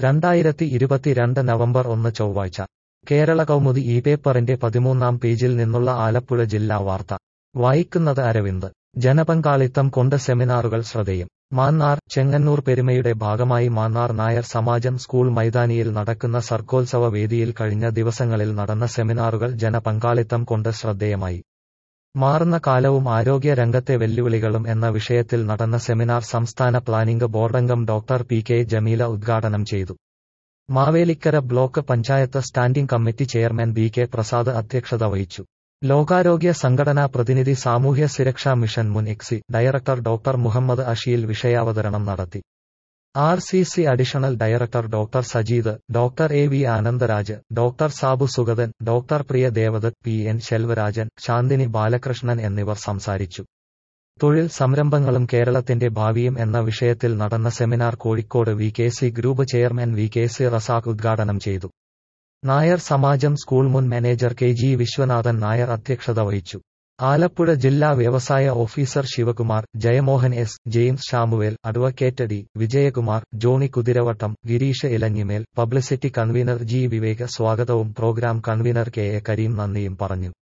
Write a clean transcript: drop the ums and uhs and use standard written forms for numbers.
2022 November 1 ചൊവ്വാഴ്ച കേരള കൗമുദി ഈ പേപ്പറിന്റെ 13-ാം പേജിൽ നിന്നുള്ള ആലപ്പുഴ ജില്ലാ വാർത്ത വായിക്കുന്നത് അരവിന്ദ്. ജനപങ്കാളിത്തം കൊണ്ട് സെമിനാറുകൾ ശ്രദ്ധേയം. മാന്നാർ. ചെങ്ങന്നൂർ പെരുമയുടെ ഭാഗമായി മാന്നാർ നായർ സമാജം സ്കൂൾ മൈതാനിയിൽ നടക്കുന്ന സർഗോത്സവ വേദിയിൽ കഴിഞ്ഞ ദിവസങ്ങളിൽ നടന്ന സെമിനാറുകൾ ജനപങ്കാളിത്തം കൊണ്ട് ശ്രദ്ധേയമായി. മാറുന്ന കാലവും ആരോഗ്യ രംഗത്തെ വെല്ലുവിളികളും എന്ന വിഷയത്തിൽ നടന്ന സെമിനാർ സംസ്ഥാന പ്ലാനിംഗ് ബോർഡംഗം ഡോക്ടർ പി കെ ജമീല ഉദ്ഘാടനം ചെയ്തു. Mavelikkara block panchayat standing committee chairman B K Prasad അധ്യക്ഷത വഹിച്ചു. ലോകാരോഗ്യ സംഘടനാ പ്രതിനിധി സാമൂഹ്യ സുരക്ഷാ മിഷൻ മുൻ exec director doctor Muhammad Asheel വിഷയാവതരണം നടത്തി. RCC additional director doctor Sajeed, doctor AV Anandaraj, doctor Sabu Sugathan, doctor Priya Devadath, PN Selvarajan, Shanthini Balakrishnan എന്നിവർ സംസാരിച്ചു. തൊഴിൽ സംരംഭങ്ങളും കേരളത്തിന്റെ ഭാവിയും എന്ന വിഷയത്തിൽ നടന്ന seminar Kozhikode VKC group chairman VKC Razak ഉദ്ഘാടനം ചെയ്തു. നായർ സമാജം സ്കൂൾ മുൻ മാനേജർ KG വിശ്വനാഥൻ നായർ അധ്യക്ഷത വഹിച്ചു. ആലപ്പുഴ ജില്ലാ വ്യവസായ officer Sivakumar, Jayamohan S, James Samuel, advocate D Vijayakumar, Johnny Kuthiravattam, Girish Elanjimel, publicity convener G Vivek സ്വാഗതവും പ്രോഗ്രാം കൺവീനർ KA കരീം നന്ദിയും പറഞ്ഞു.